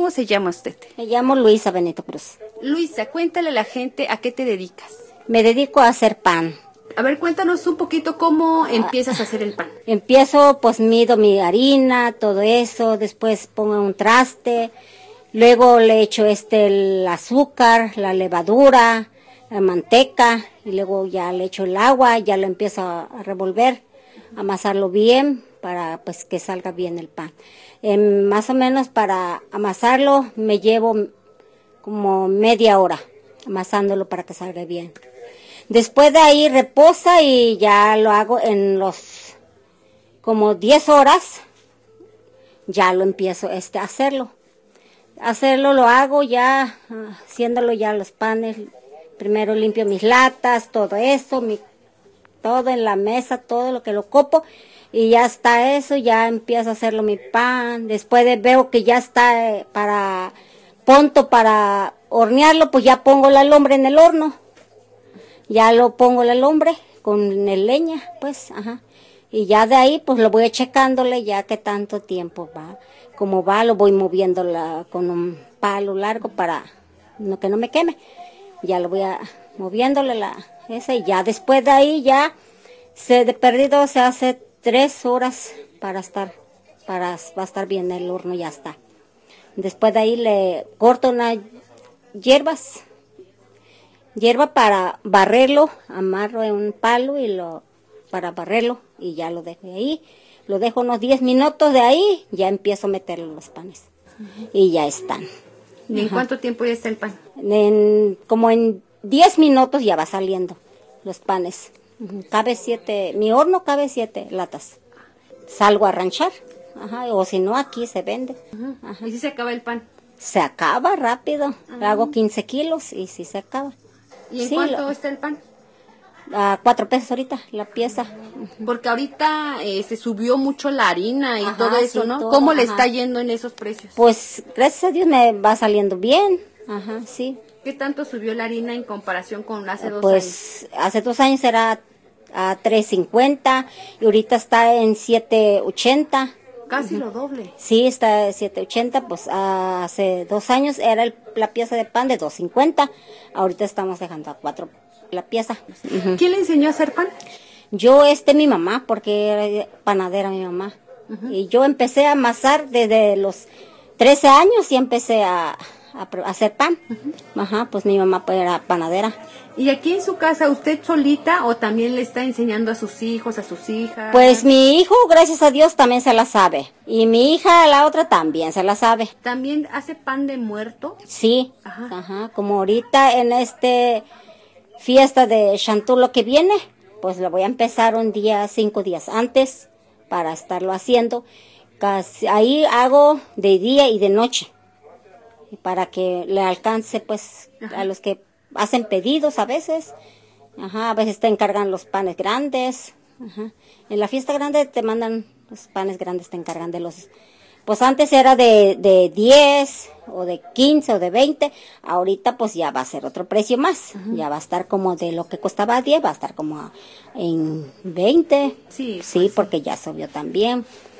¿Cómo se llama usted? Me llamo Luisa Benito Cruz. Luisa, cuéntale a la gente a qué te dedicas. Me dedico a hacer pan. A ver, cuéntanos un poquito cómo empiezas a hacer el pan. Empiezo, pues mido mi harina, todo eso, después pongo un traste, luego le echo el azúcar, la levadura, la manteca, y luego ya le echo el agua, ya lo empiezo a revolver, amasarlo bien para pues que salga bien el pan. Más o menos para amasarlo me llevo como media hora amasándolo para que salga bien. Después de ahí reposa y ya lo hago en los como 10 horas, ya lo empiezo a hacerlo. Hacerlo lo hago ya, haciéndolo ya los panes. Primero limpio mis latas, todo eso, todo en la mesa, todo lo que lo copo. Y ya está eso, ya empiezo a hacerlo mi pan. Después veo que ya está pronto para hornearlo, pues ya pongo la lumbre en el horno. Ya lo pongo la lumbre con el leña, pues, ajá. Y ya de ahí, pues lo voy checándole ya que tanto tiempo va. Como va, lo voy moviendo con un palo largo para que no me queme. Ya lo voy moviéndole esa y ya después de ahí ya de perdido se hace 3 horas va a estar bien el horno, ya está. Después de ahí le corto unas hierba para barrerlo, amarro en un palo para barrerlo y ya lo dejo ahí. Lo dejo unos 10 minutos de ahí, ya empiezo a meterle los panes. Y ya están. ¿Y en cuánto tiempo ya está el pan? Como en 10 minutos ya va saliendo los panes. Mi horno cabe 7 latas. Salgo a ranchar, o si no aquí se vende. ¿Y si se acaba el pan? Se acaba rápido. Hago 15 kilos y sí se acaba. ¿Y en cuánto está el pan? A 4 pesos ahorita la pieza. Porque ahorita se subió mucho la harina y todo eso, ¿no? Todo, ¿cómo le está yendo en esos precios? Pues gracias a Dios me va saliendo bien. Sí. ¿Qué tanto subió la harina en comparación con hace 2 años? Pues hace 2 años era a 3.50 y ahorita está en 7.80. Casi lo doble. Sí, está en 7.80, pues hace 2 años era la pieza de pan de 2.50. Ahorita estamos dejando a 4 la pieza. ¿Quién le enseñó a hacer pan? Yo, mi mamá, porque era panadera mi mamá. Y yo empecé a amasar desde los 13 años y empecé a hacer pan. Pues mi mamá pues era panadera. ¿Y aquí en su casa usted solita o también le está enseñando a sus hijos, a sus hijas? Pues mi hijo, gracias a Dios, también se la sabe. Y mi hija, la otra, también se la sabe. ¿También hace pan de muerto? Sí, como ahorita en fiesta de Chantulo que viene, pues lo voy a empezar 5 días antes para estarlo haciendo. Ahí hago de día y de noche, para que le alcance pues a los que hacen pedidos a veces. A veces te encargan los panes grandes. En la fiesta grande te mandan los panes grandes, te encargan de los... Pues antes era de 10 o de 15 o de 20, ahorita pues ya va a ser otro precio más, ya va a estar como de lo que costaba 10, va a estar como en 20, sí, porque ya subió también.